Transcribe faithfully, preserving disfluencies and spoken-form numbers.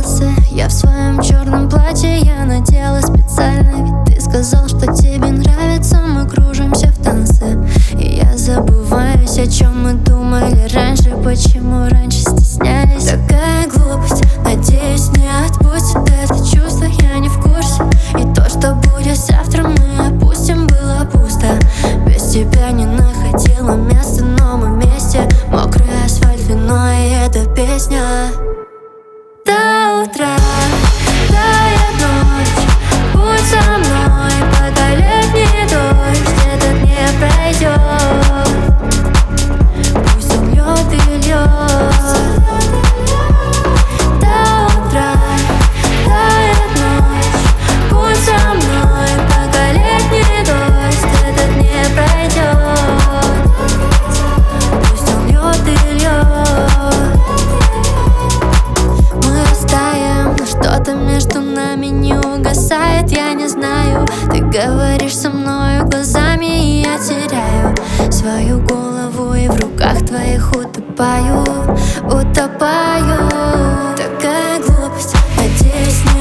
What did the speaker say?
волосы. Я в своем черном платье, я надела специально. Ведь ты сказал, что тебе нравится, мы кружимся в танце. И я забываюсь, о чем мы думали раньше. Почему раньше стеснялись? Такая глупость, надеюсь, не отпустит это чувство. Я не в курсе, и то, что будет завтра, мы опустим, было пусто. Без тебя не находила места, но мы вместе. Мокрый асфальт, вино и эта песня. До утра, тает ночь, будь со мной, пока летний дождь этот не пройдет. Пусть он льет и льет. До утра, тает ночь, будь со мной, пока летний дождь этот не пройдет. Пусть он льет и льет. Мы растаем, но что-то между нами не угасает. Я не знаю, ты говоришь со мною глазами, и я теряю свою голову, и в руках твоих утопаю, утопаю. Такая глупость, надеюсь, не